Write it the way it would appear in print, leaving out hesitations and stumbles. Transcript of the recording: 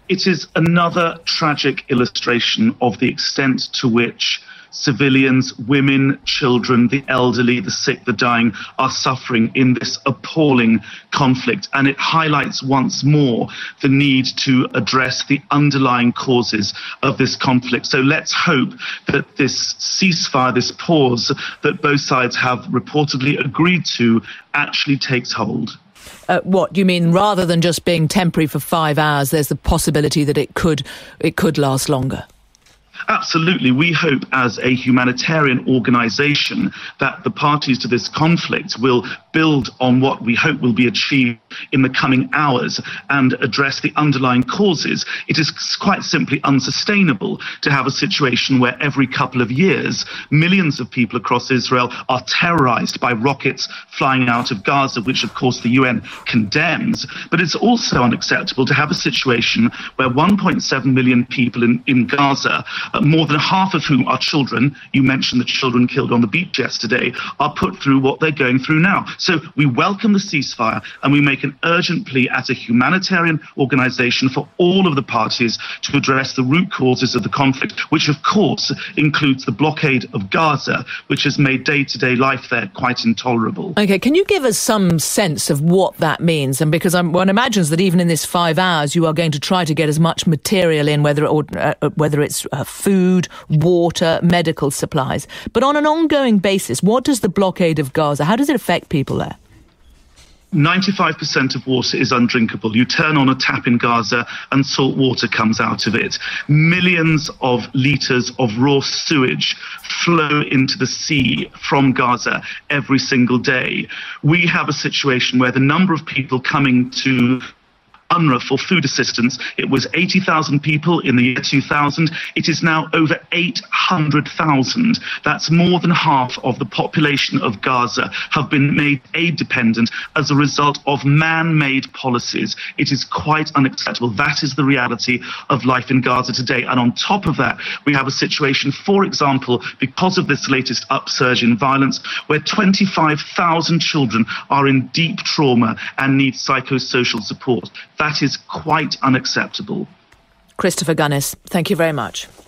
It is another tragic illustration of the extent to which civilians, women, children, the elderly, the sick, the dying are suffering in this appalling conflict. And it highlights once more the need to address the underlying causes of this conflict. So let's hope that this ceasefire, this pause that both sides have reportedly agreed to, actually takes hold. What do you mean? Rather than just being temporary for 5 hours, there's the possibility that it could last longer? Absolutely. We hope as a humanitarian organisation that the parties to this conflict will build on what we hope will be achieved in the coming hours and address the underlying causes. It is quite simply unsustainable to have a situation where every couple of years millions of people across Israel are terrorised by rockets flying out of Gaza, which of course the UN condemns. But it's also unacceptable to have a situation where 1.7 million people in Gaza, more than half of whom are children, you mentioned the children killed on the beach yesterday, are put through what they're going through now. So we welcome the ceasefire and we make an urgent plea as a humanitarian organisation for all of the parties to address the root causes of the conflict, which of course includes the blockade of Gaza, which has made day-to-day life there quite intolerable. OK, can you give us some sense of what that means? And because one imagines that even in this 5 hours you are going to try to get as much material in, whether it's food, water, medical supplies. But on an ongoing basis, what does the blockade of Gaza, how does it affect people there? 95% of water is undrinkable. You turn on a tap in Gaza and salt water comes out of it. Millions of litres of raw sewage flow into the sea from Gaza every single day. We have a situation where the number of people coming to UNRWA for food assistance, it was 80,000 people in the year 2000. It is now over 800,000. That's more than half of the population of Gaza have been made aid dependent as a result of man-made policies. It is quite unacceptable. That is the reality of life in Gaza today. And on top of that, we have a situation, for example, because of this latest upsurge in violence, where 25,000 children are in deep trauma and need psychosocial support. That is quite unacceptable. Christopher Gunnis, thank you very much.